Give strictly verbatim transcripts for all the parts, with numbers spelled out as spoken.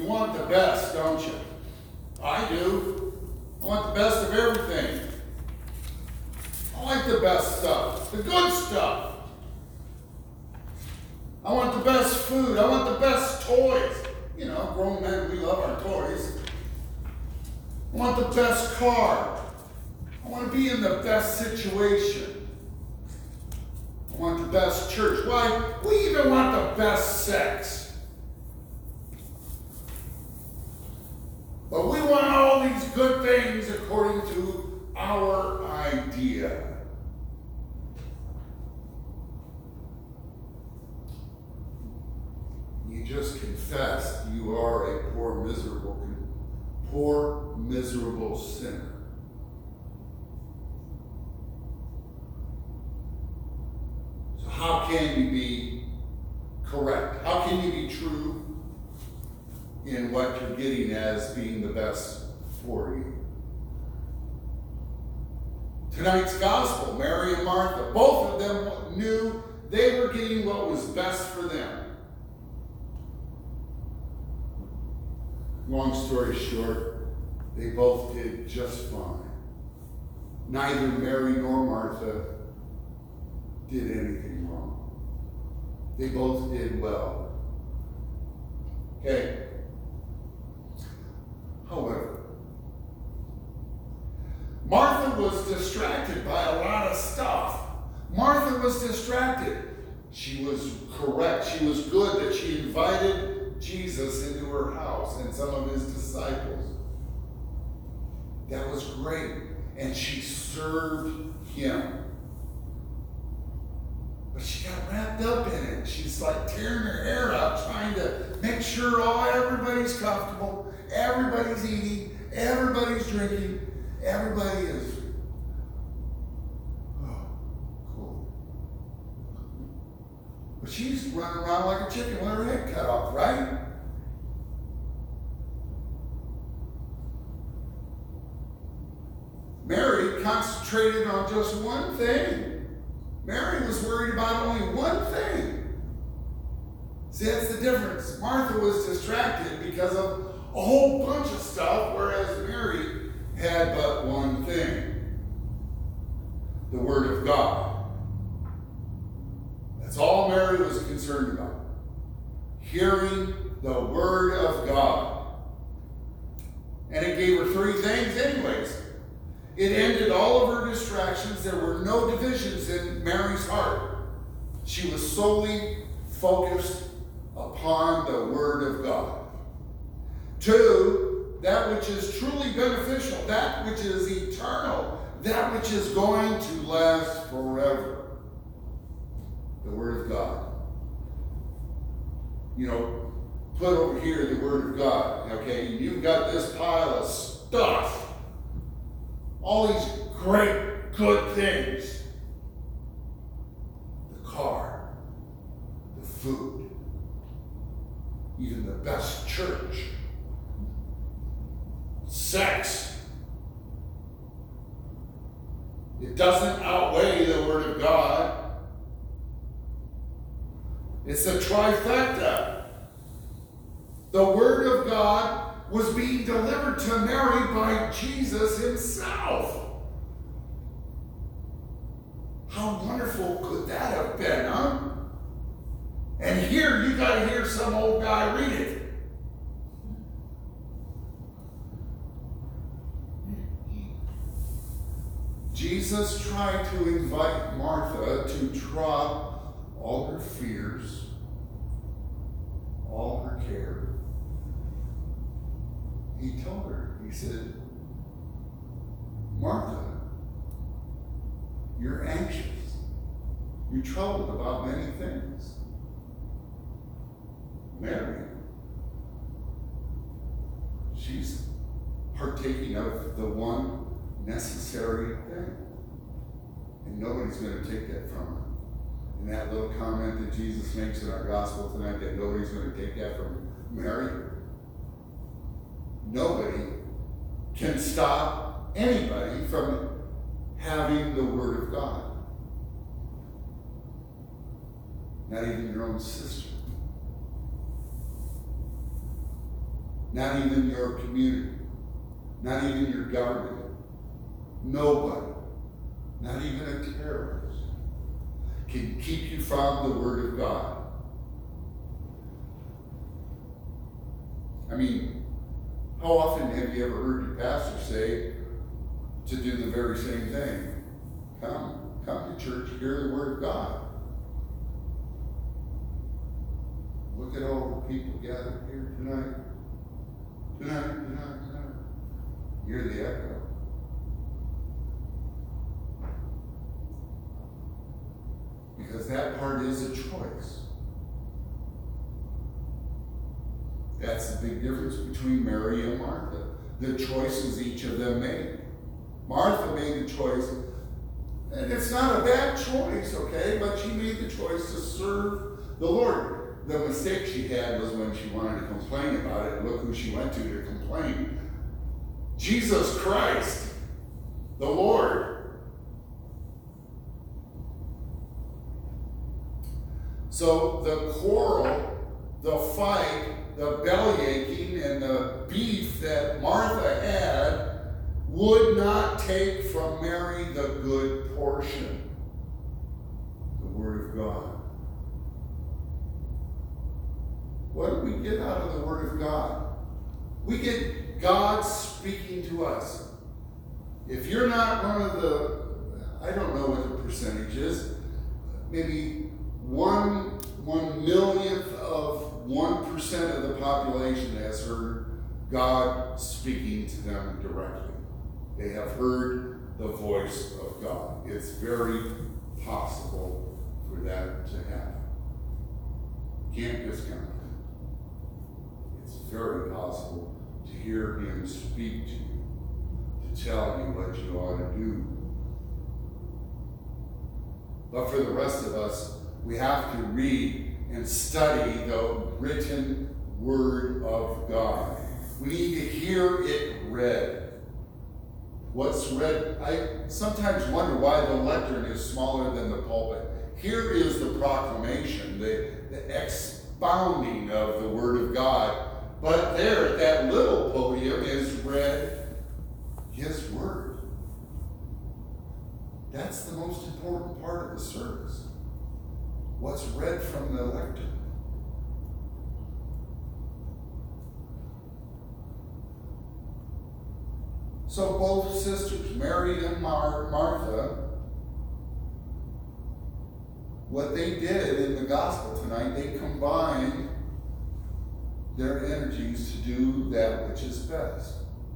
want the best, don't you? I do. I want the best of everything. I like the best stuff, the good stuff. I want the best food. I want the best toys. You know, grown men, we love our toys. I want the best car. I want to be in the best situation. I want the best church. Why? We even want the best sex. But we want all these good things according to our idea. You just confessed you are a poor, miserable, poor, miserable sinner. So how can you be correct? How can you be true in what you're getting as being the best for you? Tonight's gospel, Mary and Martha, both of them knew they were getting what was best for them. Long story short, they both did just fine. Neither Mary nor Martha did anything wrong. They both did well. Okay. However, Martha was distracted by a lot of stuff. Martha was distracted. She was correct. She was good that she invited Jesus into her house and some of his disciples. That was great. And she served him. But she got wrapped up in it. She's like tearing her hair out, trying to make sure all everybody's comfortable, everybody's eating, everybody's drinking, everybody is. Oh, cool. But she's running around like a chicken with her head cut off, right? Mary concentrated on just one thing. Mary was worried about only one thing. See, that's the difference. Martha was distracted because of a whole bunch of stuff, whereas Mary had but one thing. The Word of God. That's all Mary was concerned about. Hearing the Word of God. And it gave her three things anyways. It ended all of her distractions. There were no divisions in Mary's heart. She was solely focused upon the Word of God. Two, that which is truly beneficial, that which is eternal, that which is going to last forever. The Word of God. You know, put over here the Word of God. Okay, you've got this pile of stuff. All these great, good things. The car, the food, even the best church, sex. It doesn't outweigh the Word of God. It's a trifecta. The Word of God was being delivered to Mary by Jesus himself. How wonderful could that have been, huh? And here you got to hear some old guy read it. Jesus tried to invite Martha to drop all her fears, all her care. He told her, he said, Martha, you're anxious. You're troubled about many things. Mary, she's partaking of the one necessary thing. And nobody's going to take that from her. And that little comment that Jesus makes in our gospel tonight, that nobody's going to take that from Mary. Nobody can stop anybody from having the Word of God. Not even your own sister. not even your community, not even your government, nobody, not even a terrorist, can keep you from the Word of God. I mean, how often have you ever heard your pastor say to do the very same thing? Come, come to church, hear the Word of God. Look at all the people gathered here tonight. Tonight, tonight, tonight. Hear the echo. Because that part is a choice. That's the big difference between Mary and Martha. The choices each of them made. Martha made the choice, and it's not a bad choice, okay, but she made the choice to serve the Lord. The mistake she had was when she wanted to complain about it. Look who she went to to complain. Jesus Christ, the Lord. So the quarrel, the fight, the bellyaching, and the beef that Martha had would not take from Mary the good portion, the Word of God. What do we get out of the Word of God? We get God speaking to us. If you're not one of the, I don't know what the percentage is, maybe one one millionth of one percent of the population has heard God speaking to them directly. They have heard the voice of God. It's very possible for that to happen. Can't discount it. It's very possible to hear Him speak to you, to tell you what you ought to do. But for the rest of us, we have to read and study the written Word of God. We need to hear it read. What's read, I sometimes wonder why the lectern is smaller than the pulpit. Here is the proclamation, the, the expounding of the Word of God. But there, at that little podium, is read His Word. That's the most important part of the service. What's read from the lectern. So both sisters, Mary and Mar- Martha, what they did in the gospel tonight, they combined their energies to do that which is best.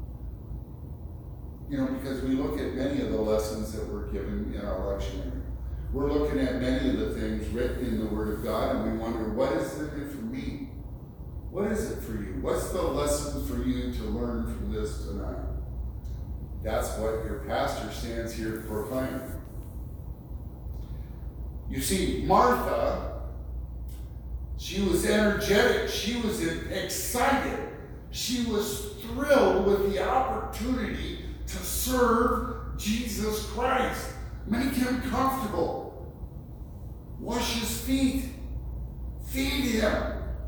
You know, because we look at many of the lessons that were given in our lectionary. We're looking at many of the things written in the Word of God, and we wonder, what is it for me? What is it for you? What's the lesson for you to learn from this tonight? That's what your pastor stands here proclaiming. You see, Martha, she was energetic. She was excited. She was thrilled with the opportunity to serve Jesus Christ. Make Him comfortable. Wash His feet. Feed Him.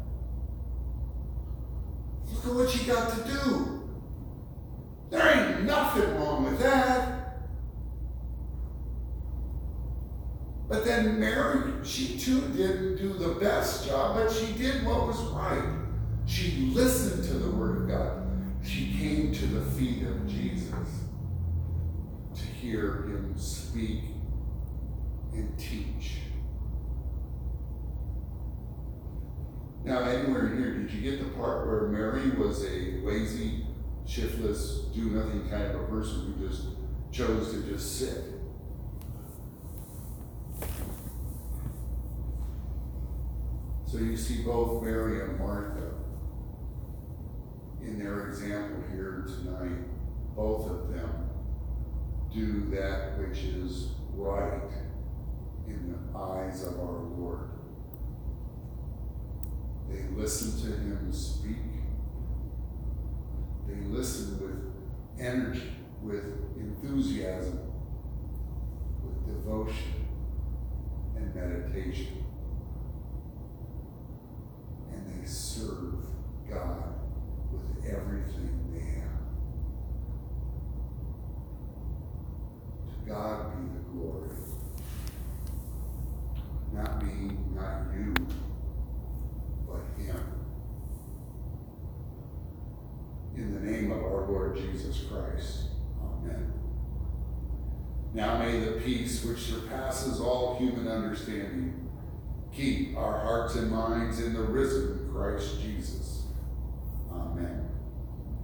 Look at what you got to do. There ain't nothing wrong with that. But then Mary, she too didn't do the best job, but she did what was right. She listened to the Word of God. She came to the feet of Jesus to hear Him speak and teach. Now, anywhere here, did you get the part where Mary was a lazy, shiftless, do-nothing kind of a person who just chose to just sit? So you see both Mary and Martha in their example here tonight. Both of them do that which is right in the eyes of our Lord. They listen to Him speak. They listen with energy, with enthusiasm, with devotion and meditation. And they serve God with everything they have. To God be the glory. Not me, not you, but him. In the name of our Lord Jesus Christ. Amen. Now may the peace which surpasses all human understanding keep our hearts and minds in the risen Christ Jesus. Amen.